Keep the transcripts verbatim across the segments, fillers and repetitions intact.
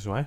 us away.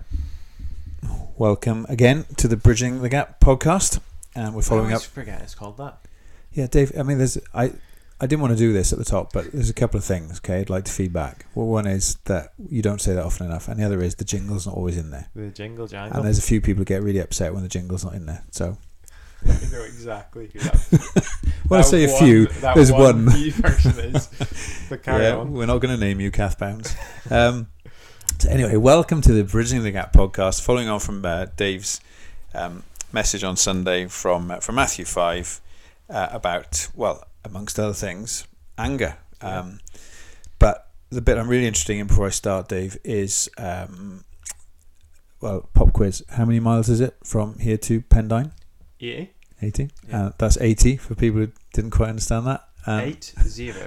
Welcome again to the Bridging the Gap podcast, and we're following I up. Forget it's called that. Yeah, Dave. I mean, there's I. I didn't want to do this at the top, but there's a couple of things. Okay, I'd like to feedback. Well, one is that you don't say that often enough, and the other is the jingle's not always in there. The jingle jangle. And there's a few people who get really upset when the jingle's not in there. So. You know exactly who that. When I say one, a few, there's one. one. Key person is. But carry yeah, on. We're not going to name you Kath Bounds. Um, so anyway, welcome to the Bridging the Gap podcast. Following on from uh, Dave's um, message on Sunday from uh, from Matthew five uh, about, well, amongst other things, anger. Um, yeah. But the bit I'm really interested in before I start, Dave, is um, well, pop quiz. How many miles is it from here to Pendine? eighty. eighty. Yeah. Uh, that's eighty for people who didn't quite understand that. Um, Eight zero.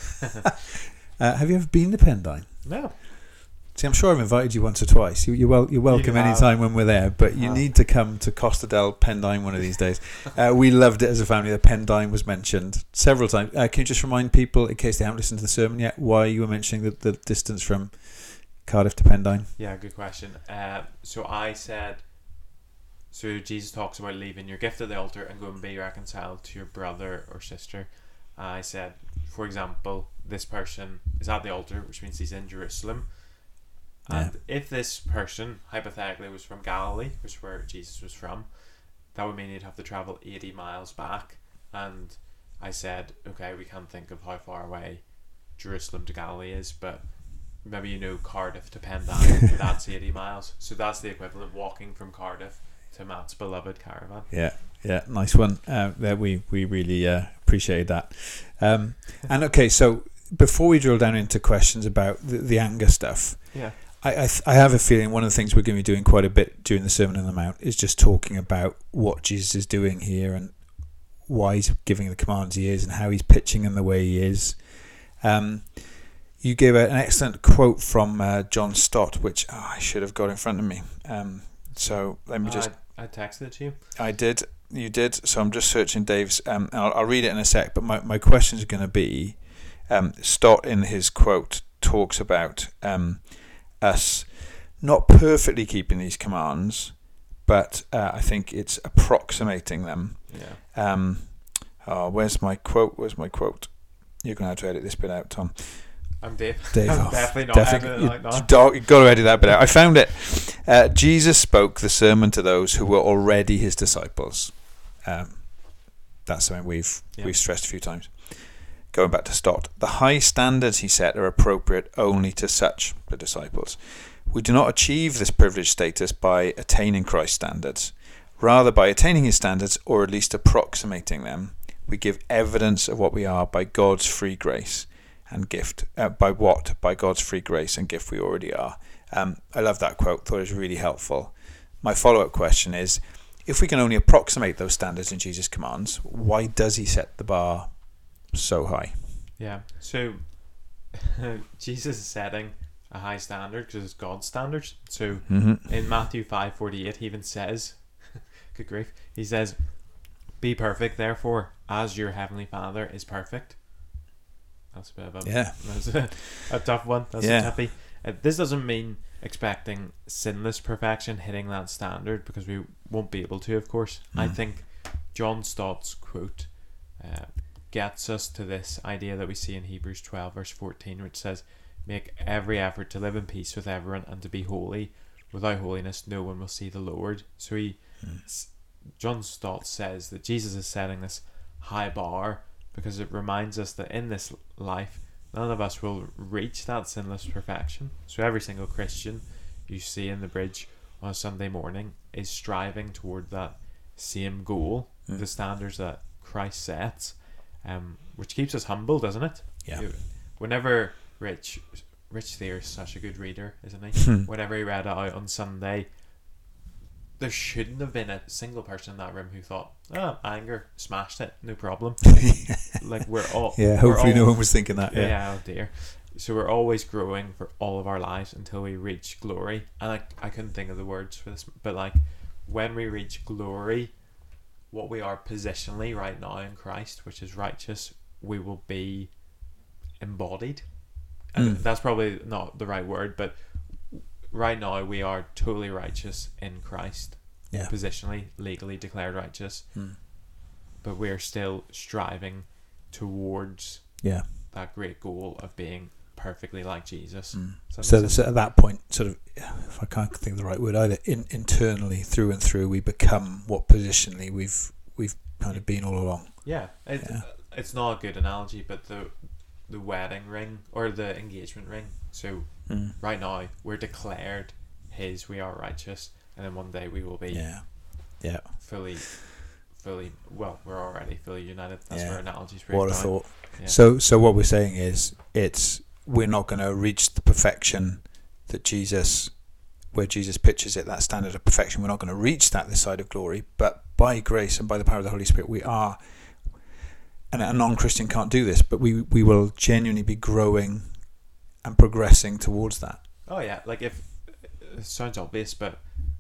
uh, have you ever been to Pendine? No. See, I'm sure I've invited you once or twice. You, you're, wel- you're welcome You anytime when we're there, but you have. need to come to Costa del Pendine one of these days. Uh, we loved it as a family. The Pendine was mentioned several times. Uh, can you just remind people, in case they haven't listened to the sermon yet, why you were mentioning the, the distance from Cardiff to Pendine? Yeah, good question. Uh, so I said, so Jesus talks about leaving your gift at the altar and go and be reconciled to your brother or sister. I said, for example, this person is at the altar, which means he's in Jerusalem. And yeah. if this person, hypothetically, was from Galilee, which is where Jesus was from, that would mean he'd have to travel eighty miles back. And I said, okay, we can't think of how far away Jerusalem to Galilee is, but maybe you know Cardiff to Pendine, that's eighty miles. So that's the equivalent of walking from Cardiff to Matt's beloved caravan. Yeah, yeah, nice one. Uh, there we, we really uh, appreciate that. Um, and okay, so before we drill down into questions about the, the anger stuff, yeah. I I, th- I have a feeling one of the things we're going to be doing quite a bit during the Sermon on the Mount is just talking about what Jesus is doing here and why he's giving the commands he is and how he's pitching them the way he is. Um, you gave a, an excellent quote from uh, John Stott, which oh, I should have got in front of me. Um, so let me just... Uh, I, I texted it to you. I did. You did. So I'm just searching Dave's... Um, and I'll, I'll read it in a sec, but my, my question is going to be... Um, Stott, in his quote, talks about... Um, us not perfectly keeping these commands, but uh, I think it's approximating them. Yeah. Um, oh, where's my quote? Where's my quote? You're going to have to edit this bit out, Tom. I'm Dave. Dave I'm off. definitely not Definitely, editing like that. Dog, you've got to edit that bit out. I found it. Uh, Jesus spoke the sermon to those who were already his disciples. Um, that's something we've yeah. we've stressed a few times. Going back to Stott, the high standards he set are appropriate only to such, the disciples. We do not achieve this privileged status by attaining Christ's standards. Rather, by attaining his standards, or at least approximating them, we give evidence of what we are by God's free grace and gift. Uh, by what? By God's free grace and gift we already are. Um, I love that quote, thought it was really helpful. My follow-up question is, if we can only approximate those standards in Jesus' commands, why does he set the bar so high? Yeah, so Jesus is setting a high standard because it's God's standards. So mm-hmm. in Matthew five forty-eight, he even says, good grief, he says, be perfect, therefore, as your heavenly Father is perfect. That's a bit of a, yeah. that's a, a tough one. That's yeah. a toughie. Uh, this doesn't mean expecting sinless perfection, hitting that standard, because we won't be able to, of course. Mm. I think John Stott's quote uh, gets us to this idea that we see in Hebrews twelve verse fourteen, which says, make every effort to live in peace with everyone and to be holy. Without holiness no one will see the Lord. So he mm. John Stott says that Jesus is setting this high bar because it reminds us that in this life none of us will reach that sinless perfection. So every single Christian you see in the bridge on a Sunday morning is striving toward that same goal, mm. the standards that Christ sets. Um, which keeps us humble, doesn't it? Yeah. Whenever Rich, Rich Thayer is such a good reader, isn't he? Whenever he read it out on Sunday, there shouldn't have been a single person in that room who thought, "Oh, anger, smashed it, no problem." Like we're all, yeah. Hopefully, all, no one was thinking that. Yeah. yeah. Oh dear. So we're always growing for all of our lives until we reach glory. And I, I couldn't think of the words for this, but like when we reach glory, what we are positionally right now in Christ, which is righteous, we will be embodied. And mm. that's probably not the right word, but right now we are totally righteous in Christ, Yeah. positionally, legally declared righteous, Mm. but we're still striving towards Yeah. that great goal of being perfectly like Jesus. Mm. Does that So make this, sense? at that point, sort of, if I can't think of the right word either, in, internally, through and through, we become what positionally we've we've kind of been all along. Yeah, it, Yeah. it's not a good analogy, but the the wedding ring or the engagement ring. So Mm. right now we're declared His, we are righteous, and then one day we will be Yeah. Yeah. fully, fully. Well, we're already fully united. That's Yeah. where analogies break What a down. thought. Yeah. So, so what we're saying is, it's we're not going to reach the perfection that Jesus, where Jesus pictures it, that standard of perfection. We're not going to reach that this side of glory, but by grace and by the power of the Holy Spirit, we are. And a non-Christian can't do this, but we we will genuinely be growing and progressing towards that. Oh yeah, like if it sounds obvious, but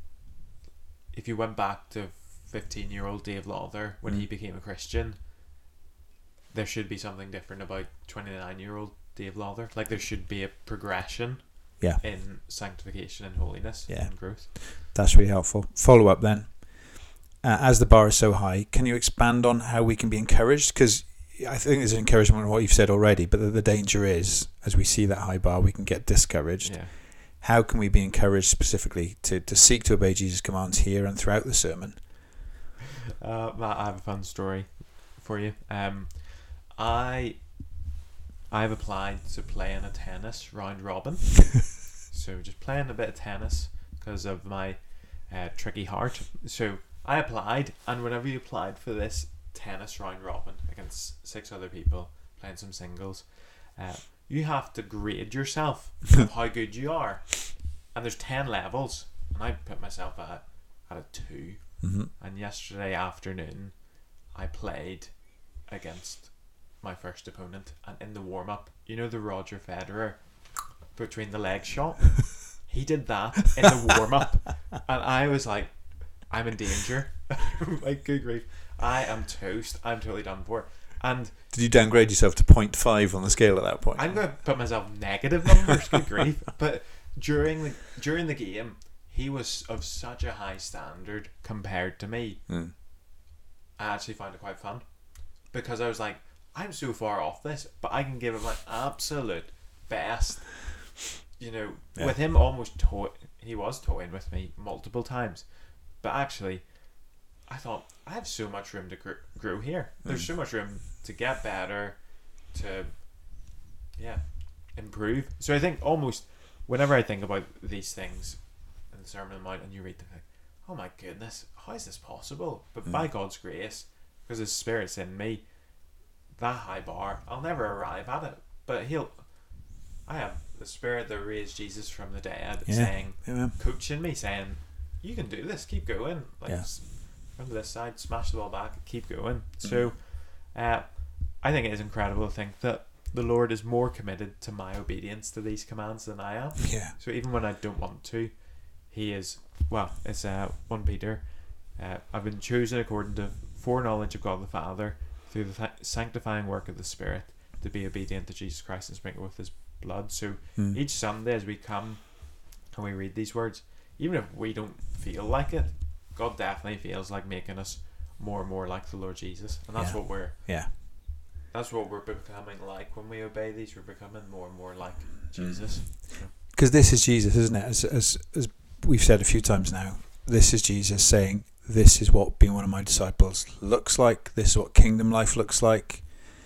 if you went back to fifteen-year-old Dave Lawther when Mm. he became a Christian, there should be something different about twenty-nine-year-old Dave Lawther. Like there should be a progression Yeah. in sanctification and holiness Yeah. and growth. That's really helpful. Follow up then. Uh, as the bar is so high, can you expand on how we can be encouraged? Because I think there's an encouragement in what you've said already, but the, the danger is, as we see that high bar, we can get discouraged. Yeah. How can we be encouraged specifically to, to seek to obey Jesus' commands here and throughout the sermon? Uh, Matt, I have a fun story for you. Um, I I've applied to play in a tennis round robin. So just playing a bit of tennis because of my uh, tricky heart. So I applied, and whenever you applied for this tennis round robin against six other people playing some singles, uh, you have to grade yourself of how good you are, and there's ten levels, and I put myself at at a two. Mm-hmm. And yesterday afternoon, I played against my first opponent, and in the warm up, you know the Roger Federer between the leg shot, he did that in the warm up, and I was like, I'm in danger. Like, good grief, I am toast. I'm totally done for. And Did you downgrade yourself to point five on the scale at that point? I'm going to put myself negative numbers. Good grief. But during the during the game, he was of such a high standard compared to me. Mm. I actually found it quite fun because I was like, I'm so far off this, but I can give him my absolute best. You know, Yeah. with him almost toy, he was toying with me multiple times, but actually, I thought I have so much room to gr- grow here. There's Mm. so much room to get better, to yeah, improve. So I think almost whenever I think about these things in the Sermon on the Mount, and you read them, like, oh my goodness, how is this possible? But Mm. by God's grace, because His Spirit's in me, that high bar, I'll never arrive at it. But He'll, I have the Spirit that raised Jesus from the dead, Yeah. saying, Yeah. coaching me, saying, you can do this, keep going. Like, Yeah. s- from this side, smash the ball back, keep going. So, uh, I think it is incredible to think that the Lord is more committed to my obedience to these commands than I am. Yeah. So even when I don't want to, He is, well, it's uh, First Peter, uh, I've been chosen according to foreknowledge of God the Father through the th- sanctifying work of the Spirit to be obedient to Jesus Christ and sprinkled with His blood. So Mm. each Sunday as we come and we read these words, even if we don't feel like it, God definitely feels like making us more and more like the Lord Jesus, and that's Yeah. what we're Yeah. that's what we're becoming like when we obey these. We're becoming more and more like Jesus. Because this is Jesus, isn't it? As, as as we've said a few times now, this is Jesus saying, this is what being one of my disciples looks like. This is what kingdom life looks like.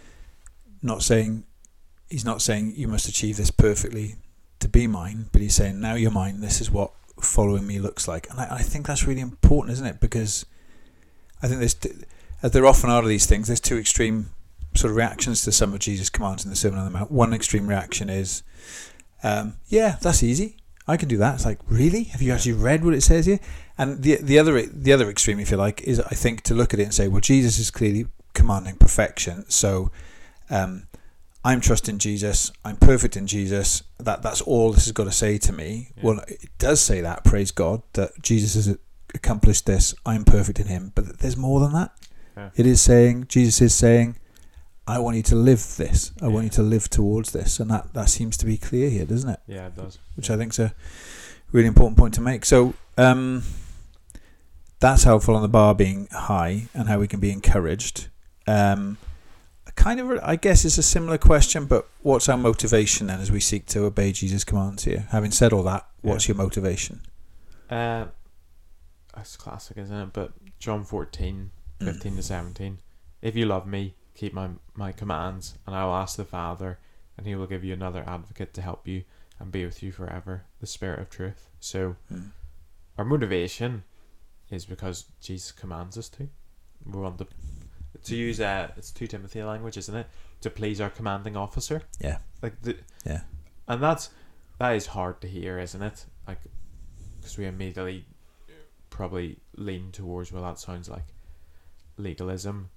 Not saying, he's not saying you must achieve this perfectly to be mine, but he's saying, now you're mine, this is what following me looks like. And I, I think that's really important, isn't it? Because I think there's, as there often are these things, there's two extreme sort of reactions to some of Jesus' commands in the Sermon on the Mount. One extreme reaction is, um, yeah, that's easy. I can do that. It's like, really? Have you Yeah. actually read what it says here? And the the other the other extreme, if you like, is I think to look at it and say, well, Jesus is clearly commanding perfection. So um, I'm trusting Jesus. I'm perfect in Jesus. That that's all this has got to say to me. Yeah. Well, it does say that. Praise God that Jesus has accomplished this. I'm perfect in Him. But there's more than that. Yeah. It is saying, Jesus is saying, I want you to live this. I Yeah. want you to live towards this. And that, that seems to be clear here, doesn't it? Yeah, it does. Which yeah. I think's a really important point to make. So um, that's helpful on the bar being high and how we can be encouraged. Um, kind of, I guess it's a similar question, but what's our motivation then as we seek to obey Jesus' commands here? Having said all that, what's yeah. your motivation? Uh, that's classic, isn't it? But John fourteen, fifteen mm. to seventeen. If you love me, keep my, my commands, and I will ask the Father, and he will give you another advocate to help you and be with you forever, the Spirit of truth. So mm. our motivation is because Jesus commands us to. We want to to use uh, it's two Timothy language, isn't it? To please our commanding officer. Yeah. Like the yeah. And that's that is hard to hear, isn't it? Like, because we immediately probably lean towards, well, that sounds like legalism.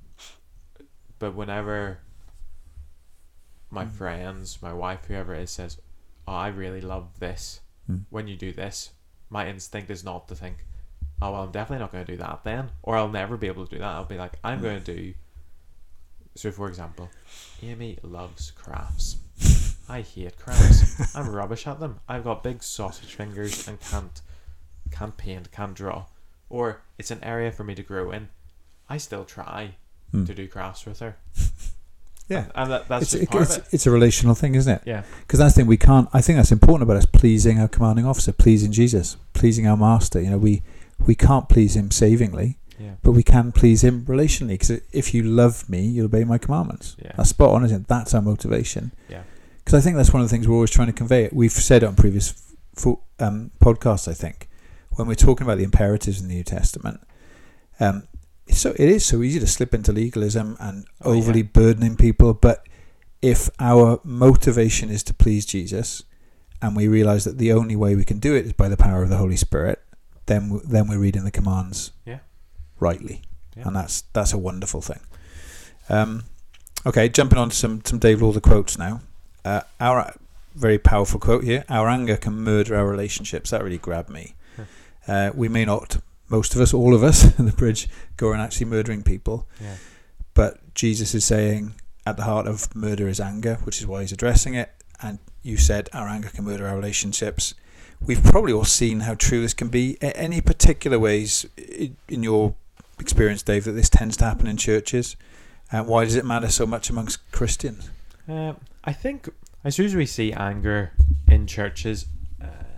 But whenever my mm. friends, my wife, whoever it is, says, oh, I really love this, mm. when you do this, my instinct is not to think, oh, well, I'm definitely not going to do that then, or I'll never be able to do that. I'll be like, I'm mm. going to do. So, for example, Amy loves crafts. I hate crafts. I'm rubbish at them. I've got big sausage fingers and can't can't paint, can't draw. Or it's an area for me to grow in. I still try mm. to do crafts with her. Yeah, and, and that, that's it's, just it, part it's, of it. It's a relational thing, isn't it? Yeah, because that's the thing we can't. I think that's important about us pleasing our commanding officer, pleasing Jesus, pleasing our master. You know, we we can't please him savingly, yeah. but we can please him relationally. Because if you love me, you'll obey my commandments. Yeah, that's spot on, isn't it? That's our motivation. Yeah, because I think that's one of the things we're always trying to convey. We've said it on previous f- um, podcasts. I think when we're talking about the imperatives in the New Testament. Um, So it is so easy to slip into legalism and oh, overly yeah. burdening people, but if our motivation is to please Jesus, and we realise that the only way we can do it is by the power of the Holy Spirit, then then we're reading the commands yeah. rightly, yeah. and that's that's a wonderful thing. Um, okay, jumping on to some some Dave Lauder quotes now. Uh, our very powerful quote here: "Our anger can murder our relationships." That really grabbed me. uh, we may not. Most of us, all of us in the bridge, go around actually murdering people. Yeah. But Jesus is saying at the heart of murder is anger, which is why he's addressing it. And you said our anger can murder our relationships. We've probably all seen how true this can be. Any particular ways, in your experience, Dave, that this tends to happen in churches? Uh, why does it matter so much amongst Christians? Uh, I think, I suppose we see anger in churches uh,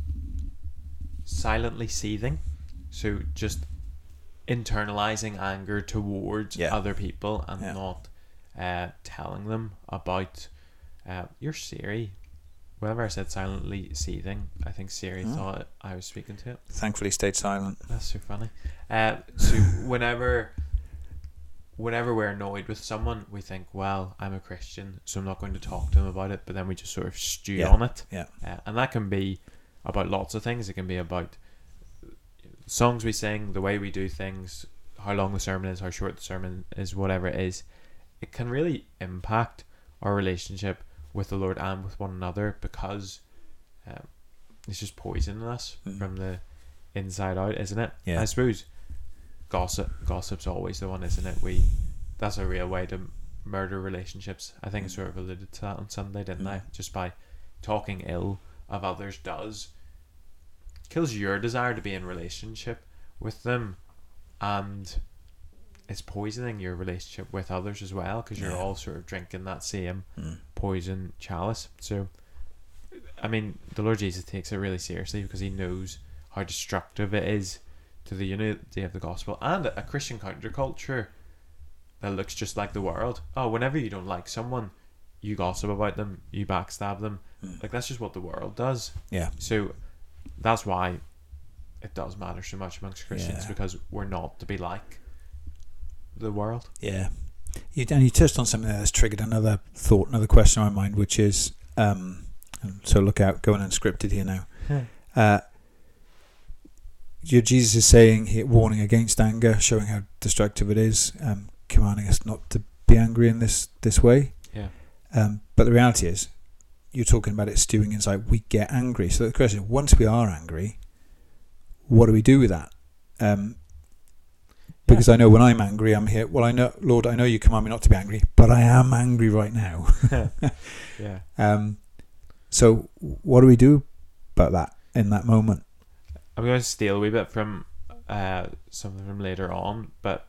silently seething. So just internalizing anger towards yeah. other people and yeah. not uh, telling them about uh, your Siri. Whenever I said silently seething, I think Siri oh. thought I was speaking to it. Thankfully stayed silent. That's so funny. Uh, so whenever whenever we're annoyed with someone, we think, well, I'm a Christian, so I'm not going to talk to them about it, but then we just sort of stew yeah. on it. Yeah. Uh, and that can be about lots of things. It can be about songs we sing, the way we do things, how long the sermon is, how short the sermon is, whatever it is. It can really impact our relationship with the Lord and with one another, because um, it's just poisoning us mm. from the inside out, isn't it? Yeah. I suppose gossip gossip's always the one, isn't it? We that's a real way to murder relationships. I think mm. I sort of alluded to that on Sunday, didn't mm. I? Just by talking ill of others does kills your desire to be in relationship with them, and it's poisoning your relationship with others as well, because you're yeah. all sort of drinking that same mm. poison chalice. So I mean, the Lord Jesus takes it really seriously, because he knows how destructive it is to the unity of the gospel and a Christian counterculture that looks just like the world. Oh, whenever you don't like someone, you gossip about them, you backstab them. mm. Like, that's just what the world does. Yeah. So that's why it does matter so much amongst Christians, yeah. because we're not to be like the world. Yeah. You, and you touched on something that's triggered another thought, another question in my mind, which is, um, so look out, going unscripted here now. Yeah. Uh, your Jesus is saying here, warning against anger, showing how destructive it is, um, commanding us not to be angry in this, this way. Yeah. Um, but the reality is, you're talking about it stewing inside. We get angry. So the question is, once we are angry, what do we do with that? Um, because yeah. I know when I'm angry, I'm here. Well, I know, Lord, I know you command me not to be angry, but I am angry right now. yeah. Um. So what do we do about that? in that moment. I'm going to steal a wee bit from uh, something from later on, but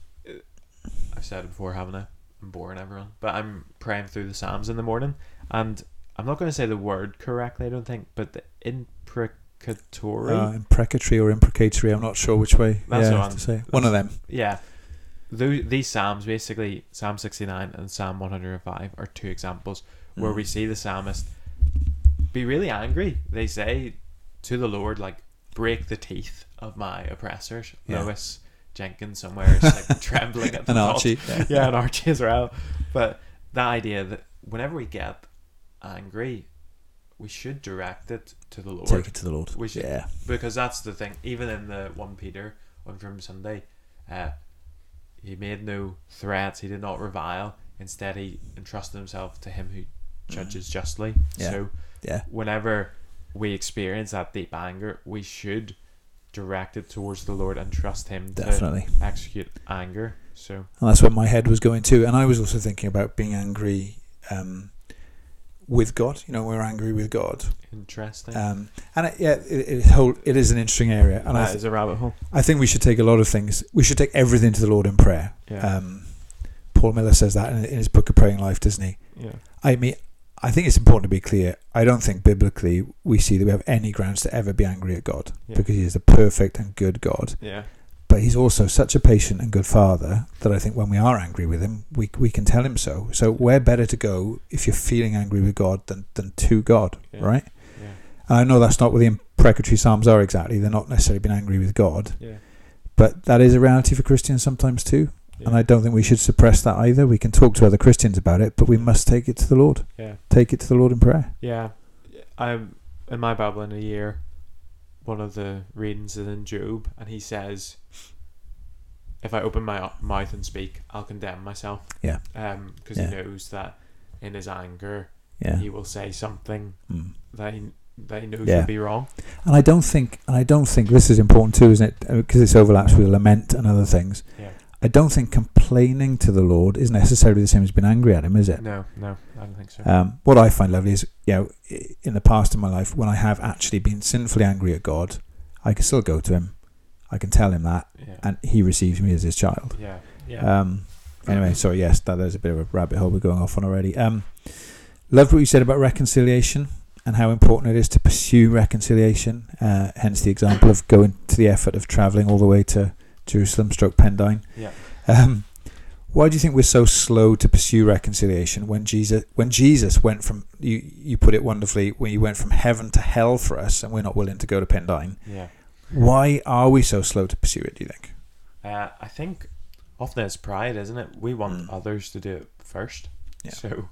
I've said it before, haven't I? I'm boring everyone. But I'm praying through the Psalms in the morning, and I'm not going to say the word correctly, I don't think, but the imprecatory. Uh, imprecatory or imprecatory, I'm not sure which way. That's yeah, what I'm, to say. One of them. Yeah. Those, these Psalms, basically, Psalm sixty-nine and Psalm one hundred five, are two examples where Mm. we see the psalmist be really angry. They say to the Lord, like, break the teeth of my oppressors. Yeah. Lois Jenkins somewhere is like trembling at the And thought. Archie. Yeah. yeah, and Archie as well. But that idea that whenever we get angry, we should direct it to the Lord. Take it to the Lord. We should, yeah. Because that's the thing. Even in the First Peter one from Sunday, uh, he made no threats. He did not revile. Instead, he entrusted himself to him who judges mm. justly. Yeah. So, yeah. whenever we experience that deep anger, we should direct it towards the Lord and trust him Definitely. to execute anger. So, and that's what my head was going to. And I was also thinking about being angry um, with God. You know, we're angry with God. Interesting. Um, and it, yeah, it, it, whole, it is an interesting area. And that I th- is a rabbit hole. I think we should take a lot of things. We should take everything to the Lord in prayer. Yeah. Um, Paul Miller says that in, in his book, A Praying Life, doesn't he? Yeah. I mean, I think it's important to be clear. I don't think biblically we see that we have any grounds to ever be angry at God yeah. because he is a perfect and good God. Yeah. But he's also such a patient and good father that I think when we are angry with him, we we can tell him so. So where better to go if you're feeling angry with God than, than to God, yeah. right? Yeah. And I know that's not what the imprecatory Psalms are exactly. They're not necessarily being angry with God. Yeah. But that is a reality for Christians sometimes too. Yeah. And I don't think we should suppress that either. We can talk to other Christians about it, but we must take it to the Lord. Yeah. Take it to the Lord in prayer. Yeah. I'm in my Bible in a year, one of the readings is in Job, and he says, if I open my mouth and speak, I'll condemn myself. Yeah. Um, because yeah. he knows that in his anger, yeah. he will say something mm. that he that he knows yeah. will be wrong. And I don't think, and I don't think this is important too, isn't it? Because this overlaps with lament and other things. Yeah. I don't think complaining to the Lord is necessarily the same as being angry at him, is it? No, no, I don't think so. Um, what I find lovely is, you know, in the past in my life, when I have actually been sinfully angry at God, I can still go to him. I can tell him that, yeah. and he receives me as his child. Yeah, yeah. Um, anyway, sorry, yes, that, there's a bit of a rabbit hole we're going off on already. Um, loved what you said about reconciliation and how important it is to pursue reconciliation. Uh, hence the example of going to the effort of travelling all the way to Jerusalem stroke Pendine. Yeah. Um, why do you think we're so slow to pursue reconciliation when Jesus when Jesus went from, you, you put it wonderfully, when he went from heaven to hell for us and we're not willing to go to Pendine? Yeah. Why are we so slow to pursue it, do you think? Uh, I think often it's pride, isn't it? We want Mm. others to do it first. Yeah. So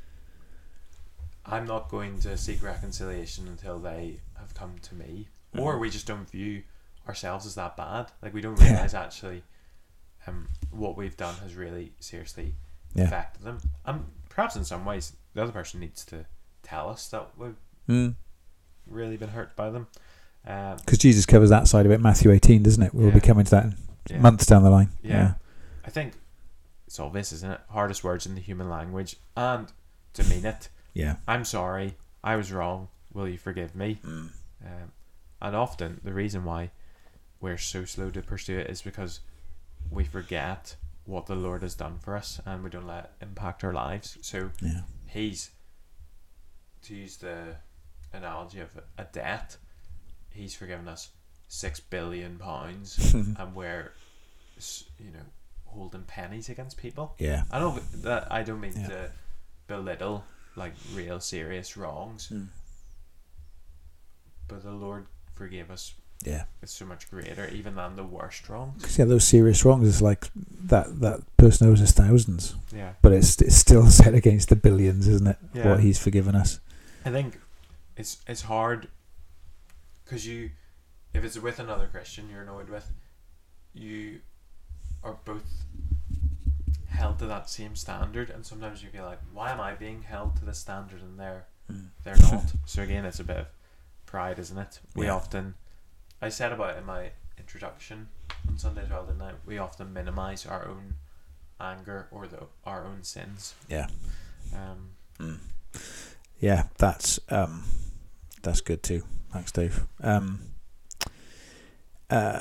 I'm not going to seek reconciliation until they have come to me. Mm. Or we just don't view ourselves as that bad. Like we don't realise yeah. actually um, what we've done has really seriously yeah. affected them. Um, perhaps in some ways the other person needs to tell us that we've mm. really been hurt by them. Because um, Jesus covers that side of it, Matthew eighteen, doesn't it? We'll yeah. be coming to that in yeah. months down the line. Yeah. yeah. I think it's obvious, isn't it? Hardest words in the human language, and to mean it. Yeah. I'm sorry. I was wrong. Will you forgive me? Mm. Um, and often the reason why we're so slow to pursue it is because we forget what the Lord has done for us, and we don't let it impact our lives. So yeah. He's, to use the analogy of a debt, He's forgiven us six billion pounds, and we're, you know, holding pennies against people. Yeah, I don't that I don't mean yeah. to belittle like real serious wrongs, mm. but the Lord forgave us. Yeah, it's so much greater even than the worst wrongs. Because yeah, those serious wrongs is like that that person owes us thousands. Yeah, but it's it's still set against the billions, isn't it? Yeah. What He's forgiven us. I think it's it's hard. Because you, if it's with another Christian you're annoyed with, you are both held to that same standard, and sometimes you feel like, why am I being held to this standard and they're mm. they're not? So again, it's a bit of pride, isn't it? We yeah. often, I said about it in my introduction on Sunday as well, didn't I? We often minimise our own anger or the our own sins. Yeah. Um. Mm. Yeah, that's um. that's good too. Thanks, Dave. Um, uh,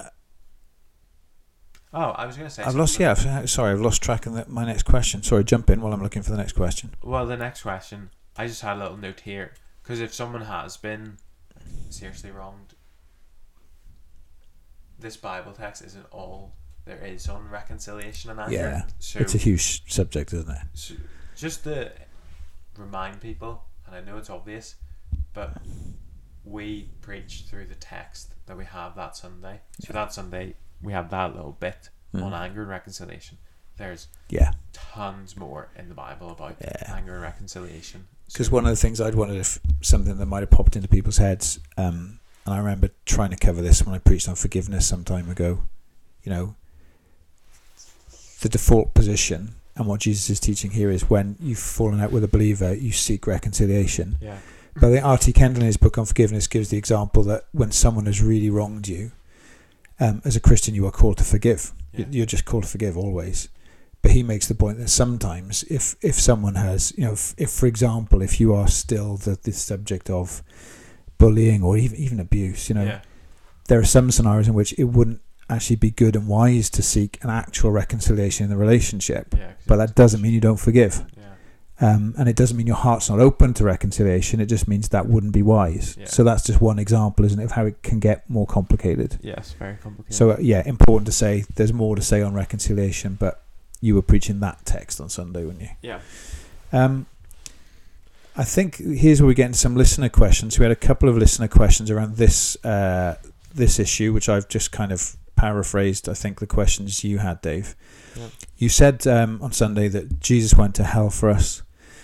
Oh, I was going to say. I've lost. Yeah, I've, sorry, I've lost track of the, my next question. Sorry, jump in while I'm looking for the next question. Well, the next question, I just had a little note here because if someone has been seriously wronged, this Bible text isn't all there is on reconciliation and anger. Yeah, so it's a huge subject, isn't it? So just to remind people, and I know it's obvious, but we preach through the text that we have that Sunday. So Yeah. that Sunday we have that little bit Mm. on anger and reconciliation. There's Yeah, tons more in the Bible about Yeah. anger and reconciliation. because So- one of the things I'd wondered if something that might have popped into people's heads, um, and I remember trying to cover this when I preached on forgiveness some time ago. You know, the default position and what Jesus is teaching here is when you've fallen out with a believer, you seek reconciliation. yeah, But I think R T Kendall in his book on forgiveness gives the example that when someone has really wronged you, um, as a Christian, you are called to forgive. Yeah. You're just called to forgive always. But he makes the point that sometimes if, if someone has, you know, if, if for example, if you are still the, the subject of bullying or even, even abuse, you know, yeah, there are some scenarios in which it wouldn't actually be good and wise to seek an actual reconciliation in the relationship. yeah. 'cause But it's- that doesn't mean you don't forgive. Yeah, Um, and it doesn't mean your heart's not open to reconciliation. It just means that wouldn't be wise. Yeah. So that's just one example, isn't it, of how it can get more complicated. yes, very complicated. So, uh, yeah, important to say there's more to say on reconciliation, but you were preaching that text on Sunday, weren't you? yeah, Um, I think here's where we get into some listener questions. We had a couple of listener questions around this uh, this issue, which I've just kind of paraphrased, I think, the questions you had, Dave. yeah, You said um, on Sunday that Jesus went to hell for us.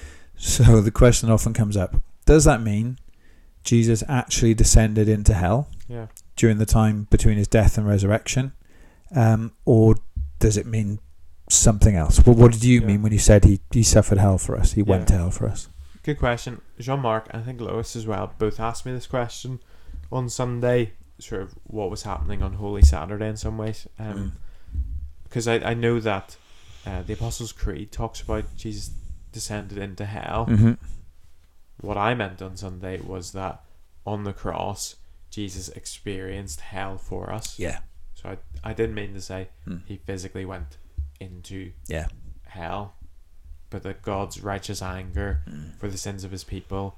So the question often comes up, does that mean Jesus actually descended into hell yeah. during the time between his death and resurrection? Um, or does it mean something else? Well, what did you Yeah. mean when you said he, he suffered hell for us? He went Yeah. to hell for us. Good question. Jean-Marc, and I think Lois as well, both asked me this question on Sunday, sort of what was happening on Holy Saturday in some ways. Um, Because I, I know that uh, the Apostles' Creed talks about Jesus descended into hell. Mm-hmm. What I meant on Sunday was that on the cross, Jesus experienced hell for us. Yeah. So I, I didn't mean to say Mm. he physically went into Yeah. hell, but that God's righteous anger Mm. for the sins of his people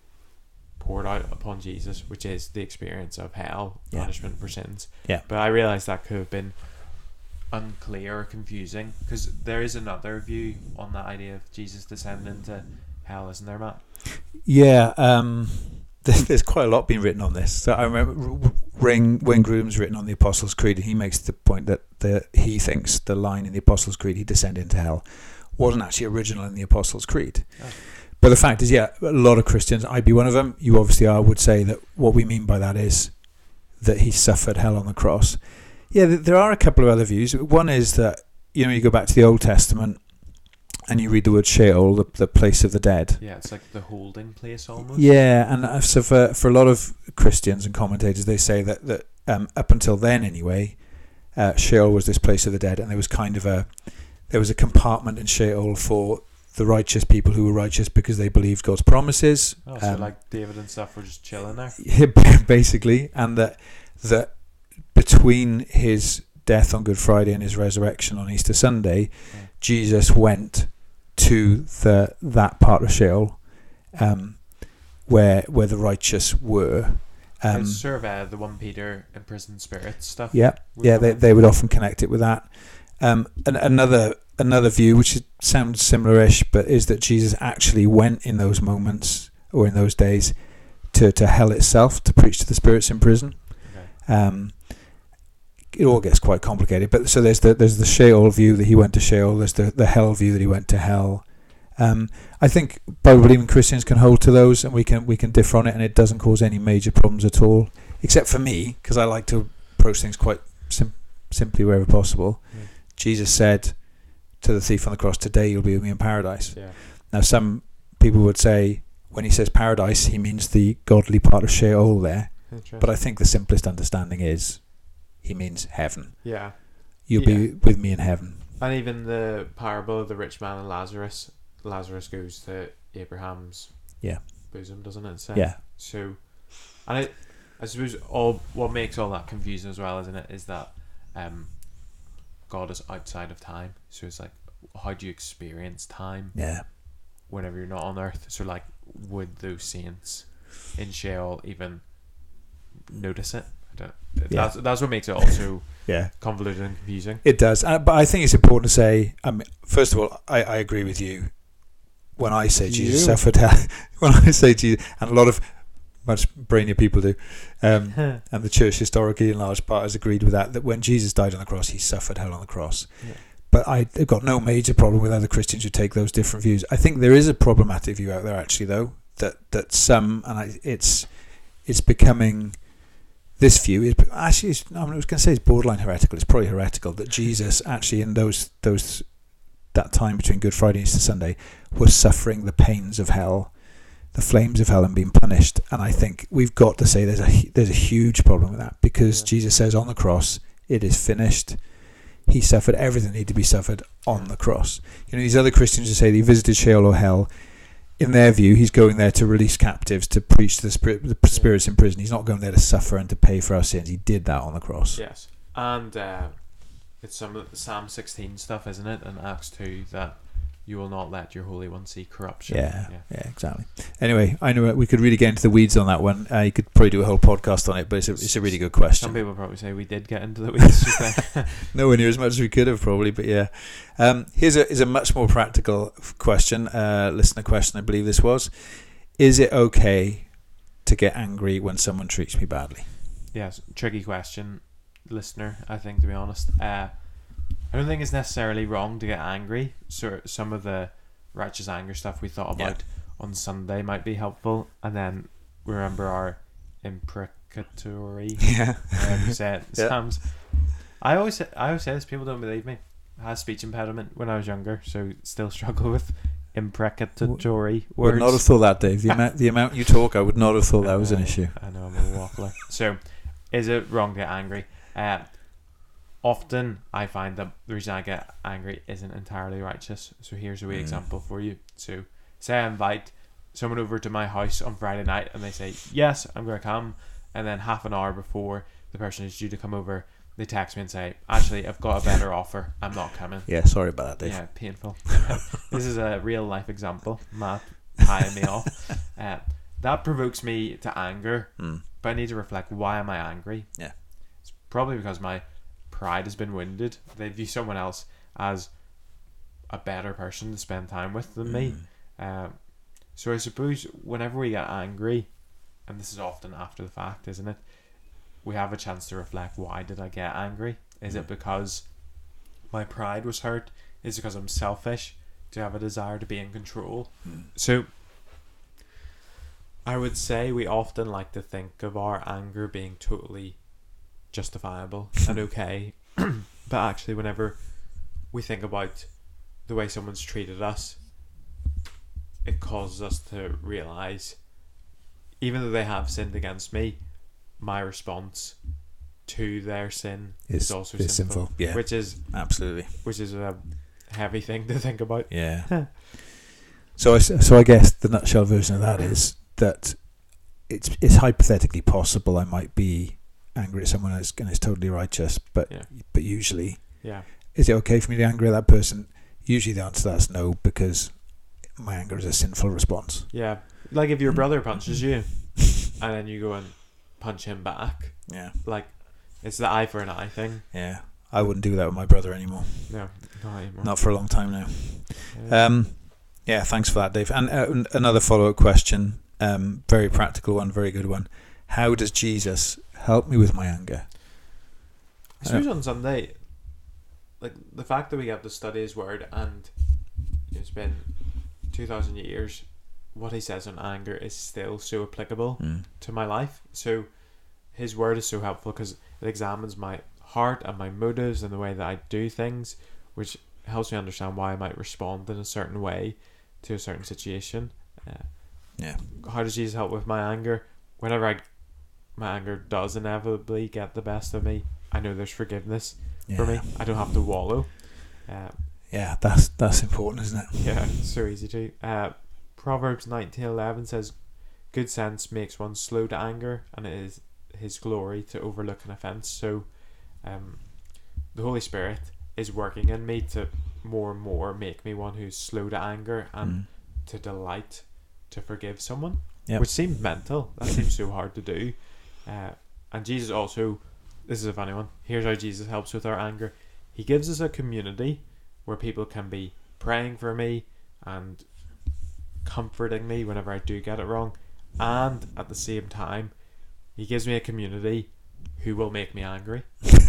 poured out upon Jesus, which is the experience of hell, Yeah. punishment for sins. Yeah. But I realised that could have been unclear or confusing, because there is another view on that idea of Jesus descending into hell, isn't there, Matt? Yeah, um, there's, there's quite a lot being written on this. So I remember Ring, Wayne Groom's written on the Apostles' Creed, and he makes the point that the, he thinks the line in the Apostles' Creed, he descended into hell, wasn't actually original in the Apostles' Creed. Oh. But the fact is, yeah, a lot of Christians, I'd be one of them, you obviously are, would say that what we mean by that is that he suffered hell on the cross. Yeah, th- there are a couple of other views. One is that, you know, you go back to the Old Testament and you read the word Sheol, the, the place of the dead. Yeah, it's like the holding place almost. Yeah, and uh, so for for a lot of Christians and commentators, they say that that um, up until then, anyway, uh, Sheol was this place of the dead, and there was kind of a there was a compartment in Sheol for the righteous people who were righteous because they believed God's promises. Oh, so Um, like David and stuff were just chilling there. basically, and that that between his death on Good Friday and his resurrection on Easter Sunday, Yeah. Jesus went to the that part of Sheol, um, where where the righteous were. Um, it's sort of uh, the one Peter imprisoned spirit stuff. yeah, would yeah, come they in. they would often connect it with that. Um, and another another view, which is, sounds similar-ish, but is that Jesus actually went in those moments or in those days to, to hell itself to preach to the spirits in prison. Okay. Um, it all gets quite complicated, but so there's the there's the Sheol view that he went to Sheol. There's the, the hell view that he went to hell. Um, I think Bible-believing Christians can hold to those, and we can we can differ on it, and it doesn't cause any major problems at all, except for me, because I like to approach things quite sim- simply wherever possible. Yeah. Jesus said to the thief on the cross, "Today you'll be with me in paradise." Yeah. Now, some people would say when he says paradise, he means the godly part of Sheol there, Interesting. but I think the simplest understanding is he means heaven. yeah. You'll Yeah. be with me in heaven. And even the parable of the rich man and Lazarus, Lazarus goes to Abraham's Yeah. bosom, doesn't it? So, Yeah. So And I, I suppose all what makes all that confusing as well, isn't it, is that um, God is outside of time. So it's like, how do you experience time? Yeah. Whenever you're not on earth. So like, would those saints in Sheol even notice it? I don't. Yeah. That's that's what makes it also Yeah. convoluted and confusing. It does. Uh, but I think it's important to say, I mean, first of all, I, I agree with you. When I say Jesus You. suffered hell, when I say Jesus, and a lot of much brainier people do, um, and the church historically in large part has agreed with that, that when Jesus died on the cross, he suffered hell on the cross. Yeah. But I've got no major problem with other Christians who take those different views. I think there is a problematic view out there, actually, though, that, that some, and I, it's it's becoming, this view, is actually, it's, I, mean, I was going to say it's borderline heretical, it's probably heretical, that Jesus actually in those those that time between Good Friday and Easter Sunday was suffering the pains of hell, the flames of hell, and being punished. And I think we've got to say there's a there's a huge problem with that, because Yeah. Jesus says on the cross, it is finished. He suffered everything that needed to be suffered on the cross. You know, these other Christians who say that he visited Sheol or hell, in their view, he's going there to release captives, to preach to the, spirit, the spirits in prison. He's not going there to suffer and to pay for our sins. He did that on the cross. Yes, and uh, it's some of the Psalm sixteen stuff, isn't it? And Acts two, that you will not let your Holy One see corruption. Yeah, yeah, yeah, exactly. Anyway, I know we could really get into the weeds on that one. Uh, you could probably do a whole podcast on it, but it's a, it's a really good question. Some people probably say we did get into the weeds just there. Nowhere near as much as we could have, probably, but yeah. Um, here's a is a much more practical question, uh, listener question, I believe this was. Is it okay to get angry when someone treats me badly? Yes, tricky question, listener, I think, to be honest. Uh, I don't think it's necessarily wrong to get angry. So some of the righteous anger stuff we thought about Yeah. on Sunday might be helpful. And then remember our imprecatory Yeah. um, set, Yeah. Psalms. I always say, I always say this, people don't believe me. I had a speech impediment when I was younger, so still struggle with imprecatory Would words. not have thought that, Dave. The amount, the amount you talk, I would not have thought that was an I know, issue. I know, I'm a waffler. So, is it wrong to get angry? Uh, often, I find that the reason I get angry isn't entirely righteous. So, here's a wee Mm. example for you. So, say I invite someone over to my house on Friday night, and they say, yes, I'm going to come. And then half an hour before the person is due to come over, they text me and say, actually, I've got a better offer. I'm not coming. Yeah, sorry about that, Dave. Yeah, painful. This is a real life example. Matt tying me off. Uh, that provokes me to anger, Mm. but I need to reflect, why am I angry? Yeah. It's probably because my pride has been wounded. They view someone else as a better person to spend time with than me. Mm. Um, so I suppose whenever we get angry, and this is often after the fact, isn't it? We have a chance to reflect, why did I get angry? Is it because my pride was hurt? Is it because I'm selfish? Do I have a desire to be in control? Mm. So I would say we often like to think of our anger being totally justifiable and okay. But actually, whenever we think about the way someone's treated us, it causes us to realise, even though they have sinned against me, my response to their sin Is, is also is sinful, sinful. Yeah, which is absolutely. which is a heavy thing to think about. Yeah. so, I, s- so I guess the nutshell version of that is that it's it's hypothetically possible I might be angry at someone else and it's totally righteous, but Yeah. but usually, Yeah. is it okay for me to be angry at that person? Usually the answer to that's no, because my anger is a sinful response. Yeah. Like if your brother punches you and then you go and punch him back, Yeah. like it's the eye for an eye thing. Yeah. I wouldn't do that with my brother anymore. No, not anymore. Not for a long time now. Yeah. Um, yeah, thanks for that, Dave. And uh, another follow-up question, um, very practical one, very good one. How does Jesus help me with my anger? I suppose on Sunday, like the fact that we get to study his word, and it's been two thousand years, what he says on anger is still so applicable Mm. to my life. So his word is so helpful because it examines my heart and my motives and the way that I do things, which helps me understand why I might respond in a certain way to a certain situation. Uh, Yeah. how does Jesus help with my anger? Whenever I my anger does inevitably get the best of me, I know there's forgiveness Yeah. for me. I don't have to wallow. Uh, Yeah, that's that's important, isn't it? yeah, it's so easy to. Uh, Proverbs nineteen eleven says, good sense makes one slow to anger, and it is his glory to overlook an offence. So um, the Holy Spirit is working in me to more and more make me one who's slow to anger and Mm. to delight to forgive someone. Yep. Which seems mental. That seems so hard to do. Uh, and Jesus also, this is a funny one, here's how Jesus helps with our anger. He gives us a community where people can be praying for me and comforting me whenever I do get it wrong, and at the same time he gives me a community who will make me angry.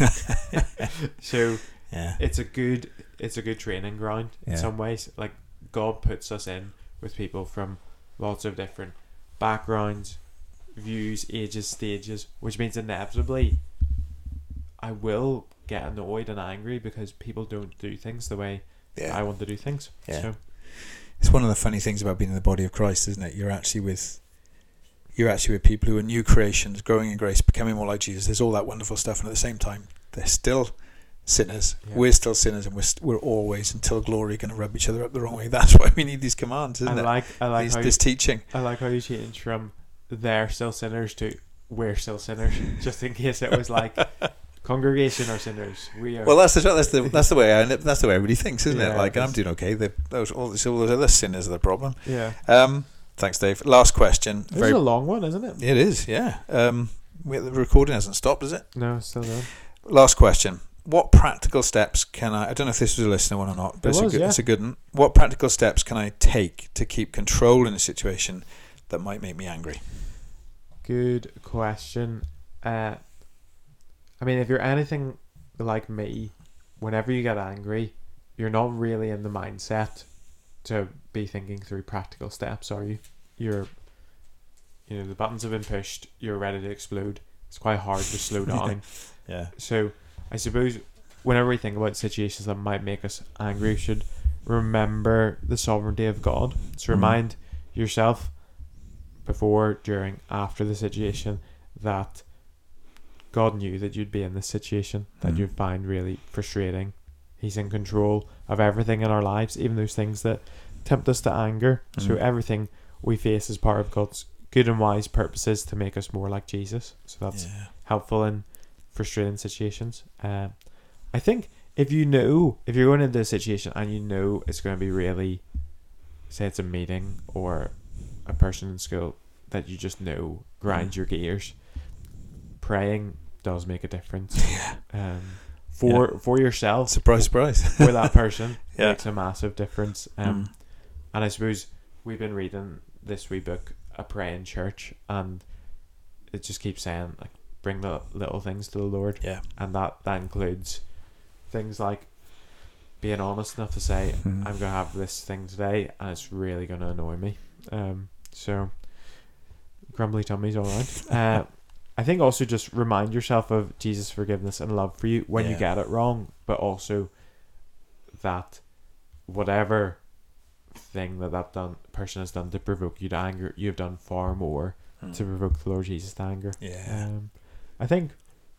So Yeah. it's a good it's a good training ground in Yeah. some ways. Like, God puts us in with people from lots of different backgrounds, views, ages, stages, which means inevitably I will get annoyed and angry because people don't do things the way Yeah. I want to do things. Yeah. So It's one of the funny things about being in the body of Christ, isn't it? You're actually with you're actually with people who are new creations, growing in grace, becoming more like Jesus. There's all that wonderful stuff, and at the same time, they're still sinners. Yeah. We're still sinners, and we're st- we're always, until glory, going to rub each other up the wrong way. That's why we need these commands, isn't I it? like I like These, how this teaching. I like how you change from they're still sinners to we're still sinners, just in case it was like congregation are sinners. We are. Well, that's the that's the that's the way I, that's the way everybody thinks, isn't Yeah, it? Like, it I'm is. doing okay. The, those all, those- all those other sinners are the problem. yeah. Um, thanks, Dave. Last question. This Very is a long one, isn't it? It is, yeah. Um, we, the recording hasn't stopped, has it? No, it's still there. Last question. What practical steps can I... I don't know if this was a listener one or not, but It it's, was, a good, yeah. it's a good one. What practical steps can I take to keep control in a situation that might make me angry? Good question. Uh, I mean, if you're anything like me, whenever you get angry, you're not really in the mindset to be thinking through practical steps, are you? You're, you know, the buttons have been pushed, you're ready to explode. It's quite hard to slow down. Yeah. So, I suppose whenever we think about situations that might make us angry, we should remember the sovereignty of God. So, Mhm. remind yourself before, during, after the situation that God knew that you'd be in this situation that Mhm. you'd find really frustrating. He's in control of everything in our lives, even those things that tempt us to anger. So Mhm. everything we face is part of God's good and wise purposes to make us more like Jesus. So that's Yeah. helpful in frustrating situations. Uh, I think if you know, if you're going into a situation and you know it's going to be really, say it's a meeting or a person in school that you just know grinds Mm. your gears, praying does make a difference. Yeah. Um, for for yourself, Surprise, surprise. for that person, Yeah. makes a massive difference. Um, Mm. and I suppose we've been reading this wee book, A Praying Church, and it just keeps saying like bring the little things to the Lord, Yeah. and that that includes things like being honest enough to say Mm. I'm gonna have this thing today and it's really gonna annoy me. Um, so grumbly tummy's all right. Uh, I think also just remind yourself of Jesus' forgiveness and love for you when you Yeah. get it wrong, but also that whatever thing that that done person has done to provoke you to anger, you've done far more Mm. to provoke the Lord Jesus to anger. Yeah. Um, I think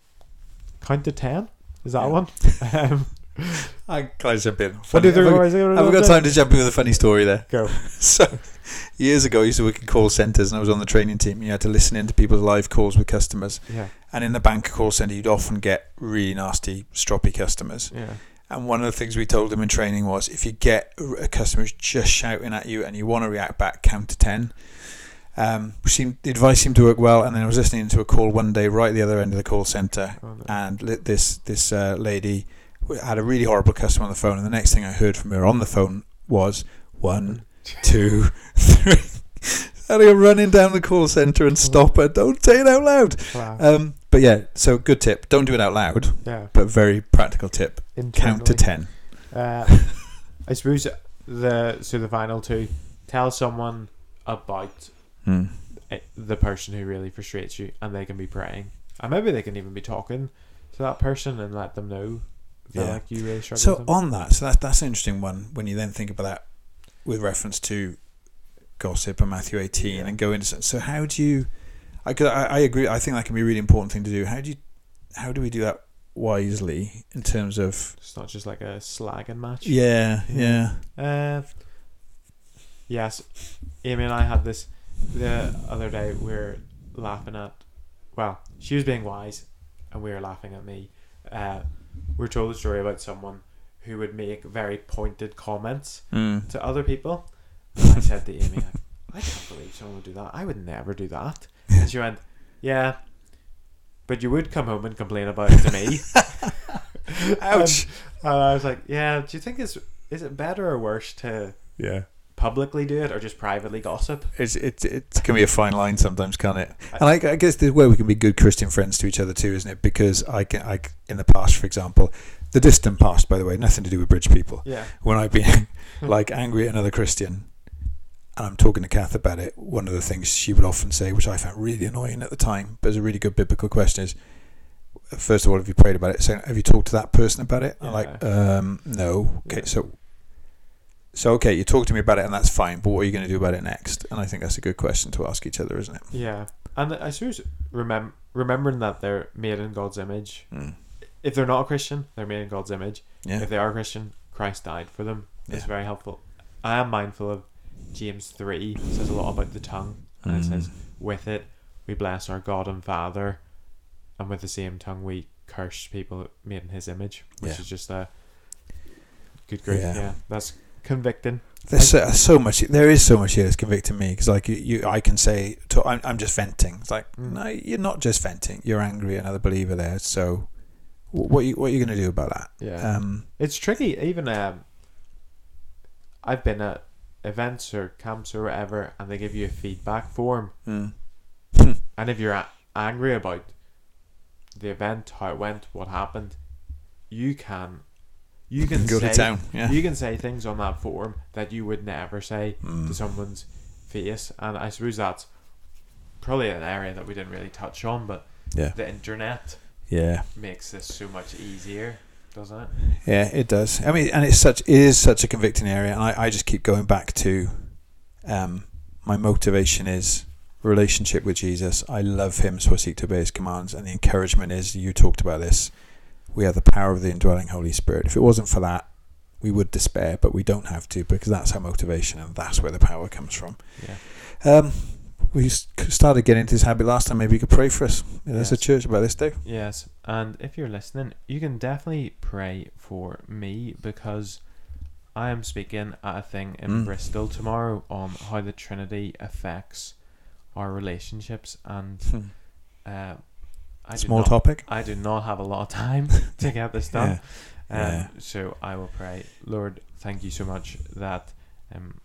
count to ten. Is that Yeah. one? um, I can I jump in? what Funny, do you have, I, think? have I got time to jump in with a funny story there? Go. So, years ago, I used to work in call centres and I was on the training team. And you had to listen in to people's live calls with customers. Yeah. And in the bank call centre, you'd often get really nasty, stroppy customers. Yeah. And one of the things we told them in training was, if you get a customer who's just shouting at you and you want to react back, count to ten. Um, seemed, the advice seemed to work well. And then I was listening to a call one day right at the other end of the call centre, Oh, no. and li- this this uh, lady had a really horrible customer on the phone, and the next thing I heard from her on the phone was one, two, three. I had to go running down the call centre and stop her. Don't say it out loud. Wow. Um, but yeah, so good tip. Don't do it out loud, yeah. but very practical tip. Count to Internally. ten. Uh, I suppose the so the final two, tell someone about Hmm. it- the person who really frustrates you, and they can be praying, and maybe they can even be talking to that person and let them know that Yeah. like you really struggle So with them. on that, so that, that's an interesting one when you then think about that with reference to gossip and Matthew eighteen Yeah. and go into. So how do you? I, could, I I agree. I think that can be a really important thing to do. How do you? How do we do that wisely in terms of? It's not just like a slagging match. Yeah, yeah, Uh, yes, Amy and I had this the other day we were laughing at, well, she was being wise and we were laughing at me. Uh, we were told a story about someone who would make very pointed comments Mm. to other people. And I said to Amy, like, I can't believe someone would do that. I would never do that. And she went, yeah, but you would come home and complain about it to me. Ouch. And, and I was like, yeah, do you think it's, is it better or worse to Yeah. publicly do it or just privately gossip? It's it it can be a fine line sometimes, can't it? And I, I guess there's where we can be good Christian friends to each other too, isn't it? Because I can, I in the past, for example, the distant past, by the way, nothing to do with Bridge people. Yeah. When I've been like angry at another Christian, and I'm talking to Kath about it, one of the things she would often say, which I found really annoying at the time, but it's a really good biblical question, is, first of all, have you prayed about it? So have you talked to that person about it? Yeah. I'm like, um, no. Okay, Yeah. so. So, okay, you talk to me about it and that's fine, but what are you going to do about it next? And I think that's a good question to ask each other, isn't it? Yeah. And I suppose remem- remembering that they're made in God's image. Mm. If they're not a Christian, they're made in God's image. Yeah. If they are a Christian, Christ died for them. It's Yeah. very helpful. I am mindful of James three. It says a lot about the tongue. And it Mm. says, with it, we bless our God and Father. And with the same tongue, we curse people made in his image. Which Yeah. is just a good grief. Yeah. Yeah. That's convicting. There's so, so much. There is so much here that's convicting me because, like, you, you, I can say, to, I'm, I'm just venting. It's like, Mm. no, you're not just venting. You're angry at another believer there. So, wh- what you, what are you going to do about that? Yeah. Um, It's tricky. Even um, I've been at events or camps or whatever, and they give you a feedback form. mm. And if you're a- angry about the event, how it went, what happened, you can, you can go say, to town. Yeah. you can say things on that form that you would never say Mm. to someone's face. And I suppose that's probably an area that we didn't really touch on, but Yeah. the internet Yeah. makes this so much easier, doesn't it? Yeah, it does. I mean, and it's such it is such a convicting area, and I, I just keep going back to um, my motivation is relationship with Jesus. I love him, so I seek to obey his commands, and the encouragement is, you talked about this, we have the power of the indwelling Holy Spirit. If it wasn't for that, we would despair, but we don't have to, because that's our motivation, and that's where the power comes from. Yeah. Um, we s- started getting into this habit last time. Maybe you could pray for us. Yeah, there's a Yes. church about this, Dave. Yes, and if you're listening, you can definitely pray for me, because I am speaking at a thing in Mm. Bristol tomorrow on how the Trinity affects our relationships, and Hmm. uh, I do Small not, topic. I do not have a lot of time to get this done. Yeah. Um, Yeah. So I will pray. Lord, thank you so much that um,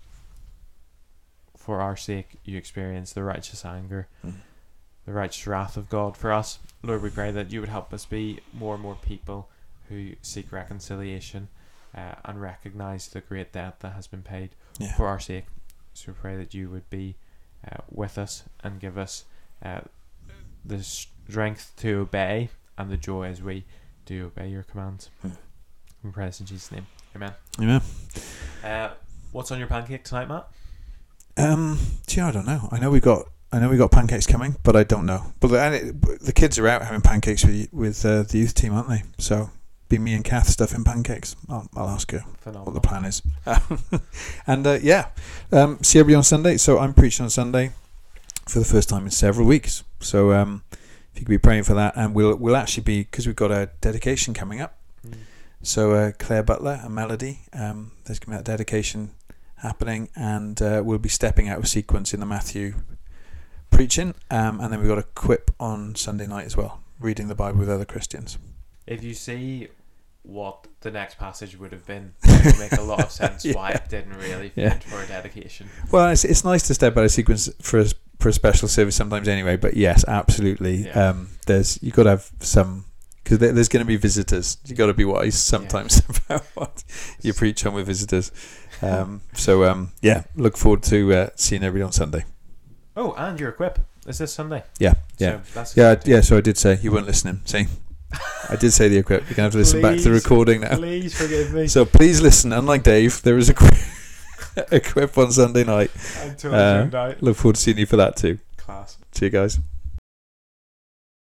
for our sake you experience the righteous anger, Mm. the righteous wrath of God for us. Lord, we pray that you would help us be more and more people who seek reconciliation uh, and recognise the great debt that has been paid Yeah. for our sake. So we pray that you would be uh, with us and give us uh, the strength to obey and the joy as we do obey your commands. Hmm. We pray this in Jesus' name. Amen. Amen. Uh, what's on your pancake tonight, Matt? Um, gee, I don't know. I know we got, I know we got pancakes coming, but I don't know. But the, and it, the kids are out having pancakes with with uh, the youth team, aren't they? So, be me and Kath stuffing pancakes. I'll, I'll ask her Phenomenal. what the plan is. and uh, yeah, um, see everybody on Sunday. So I'm preaching on Sunday for the first time in several weeks. So um, if you could be praying for that, and we'll we'll actually be, because we've got a dedication coming up. Mm. So uh, Claire Butler and Melody, um, there's going to be a dedication happening, and uh, we'll be stepping out of sequence in the Matthew preaching, um, and then we've got a quip on Sunday night as well, reading the Bible with other Christians. If you see what the next passage would have been, it would make a lot of sense Yeah. why it didn't really fit Yeah. for a dedication. Well, it's, it's nice to step out of sequence for a, for a special service sometimes anyway, but yes, absolutely. Yeah. Um, there's you've got to have some, because there, there's going to be visitors. You've got to be wise sometimes about what you preach on with visitors. Um, so um, yeah, look forward to uh, seeing everybody on Sunday. Oh, and your quip is this Sunday. Yeah, yeah, So that's yeah, exciting. yeah. So I did say you weren't listening. See, I did say the equip. You're gonna have to listen back to the Please, recording now. Please forgive me. So please listen. Unlike Dave, there is a quip, a quip on Sunday night. I'm totally Uh, tuned out. Look forward to seeing you for that too. Class. See you guys.